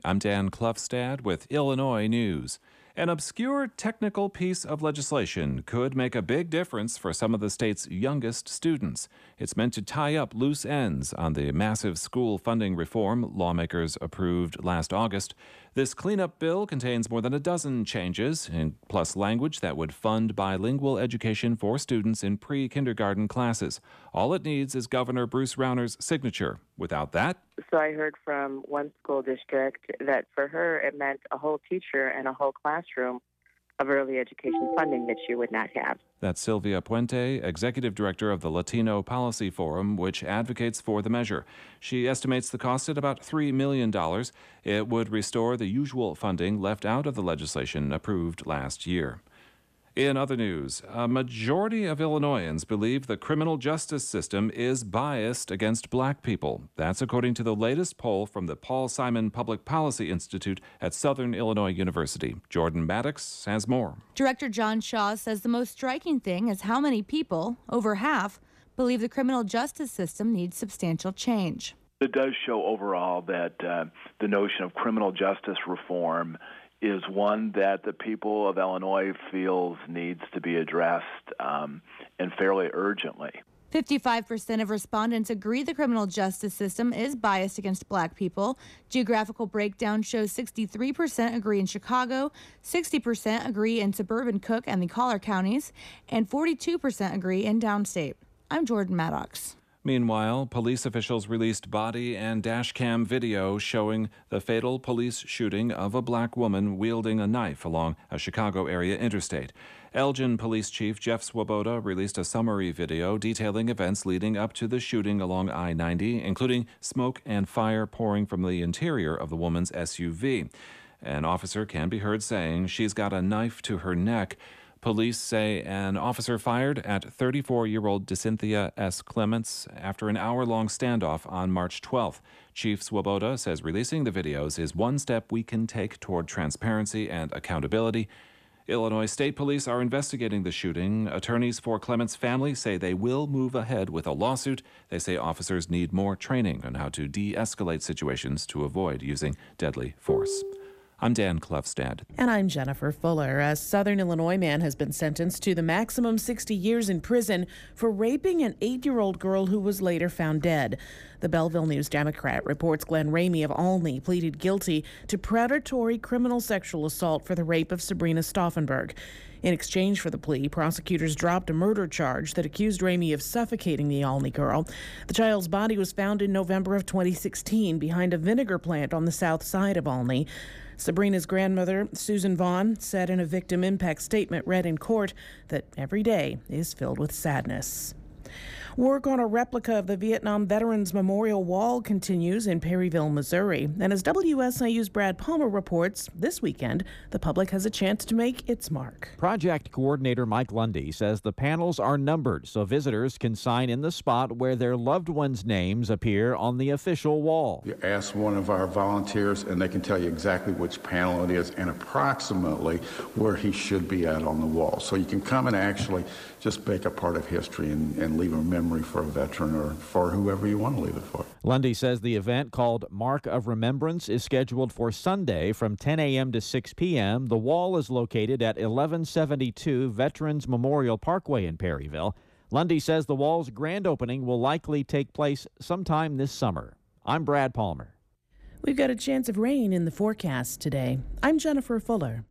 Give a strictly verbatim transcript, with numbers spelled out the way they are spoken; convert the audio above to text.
I'm Dan Klufstad with Illinois News. An obscure technical piece of legislation could make a big difference for some of the state's youngest students. It's meant to tie up loose ends on the massive school funding reform lawmakers approved last August. This cleanup bill contains more than a dozen changes, plus language that would fund bilingual education for students in pre-kindergarten classes. All it needs is Governor Bruce Rauner's signature. Without that, So I heard from one school district that for her it meant a whole teacher and a whole classroom of early education funding that she would not have. That's Sylvia Puente, Executive Director of the Latino Policy Forum, which advocates for the measure. She estimates the cost at about three million dollars. It would restore the usual funding left out of the legislation approved last year. In other news, a majority of Illinoisans believe the criminal justice system is biased against black people. That's according to the latest poll from the Paul Simon Public Policy Institute at Southern Illinois University. Jordan Maddox has more. Director John Shaw says the most striking thing is how many people, over half, believe the criminal justice system needs substantial change. It does show overall that uh, the notion of criminal justice reform is one that the people of Illinois feels needs to be addressed um, and fairly urgently. fifty-five percent of respondents agree the criminal justice system is biased against black people. Geographical breakdown shows sixty-three percent agree in Chicago, sixty percent agree in suburban Cook and the Collier counties, and forty-two percent agree in downstate. I'm Jordan Maddox. Meanwhile, police officials released body and dash cam video showing the fatal police shooting of a black woman wielding a knife along a Chicago area interstate. Elgin Police Chief Jeff Swoboda released a summary video detailing events leading up to the shooting along I ninety, including smoke and fire pouring from the interior of the woman's S U V. An officer can be heard saying she's got a knife to her neck. Police say an officer fired at thirty-four-year-old DeCynthia S. Clements after an hour-long standoff on March twelfth. Chief Swoboda says releasing the videos is one step we can take toward transparency and accountability. Illinois State Police are investigating the shooting. Attorneys for Clements' family say they will move ahead with a lawsuit. They say officers need more training on how to de-escalate situations to avoid using deadly force. I'm Dan Klufstad. And I'm Jennifer Fuller. A Southern Illinois man has been sentenced to the maximum sixty years in prison for raping an eight-year-old girl who was later found dead. The Belleville News-Democrat reports Glenn Ramey of Olney pleaded guilty to predatory criminal sexual assault for the rape of Sabrina Stauffenberg. In exchange for the plea, prosecutors dropped a murder charge that accused Ramey of suffocating the Olney girl. The child's body was found in November of twenty sixteen behind a vinegar plant on the south side of Olney. Sabrina's grandmother, Susan Vaughn, said in a victim impact statement read in court that every day is filled with sadness. Work on a replica of the Vietnam Veterans Memorial Wall continues in Perryville, Missouri. And as W S I U's Brad Palmer reports, this weekend, the public has a chance to make its mark. Project coordinator Mike Lundy says the panels are numbered so visitors can sign in the spot where their loved ones' names appear on the official wall. You ask one of our volunteers and they can tell you exactly which panel it is and approximately where he should be at on the wall. So you can come and actually just make a part of history and, and leave a memory for a veteran or for whoever you want to leave it for. Lundy says the event, called Mark of Remembrance, is scheduled for Sunday from ten a.m. to six p.m. The wall is located at eleven seventy-two Veterans Memorial Parkway in Perryville. Lundy says the wall's grand opening will likely take place sometime this summer. I'm Brad Palmer. We've got a chance of rain in the forecast today. I'm Jennifer Fuller.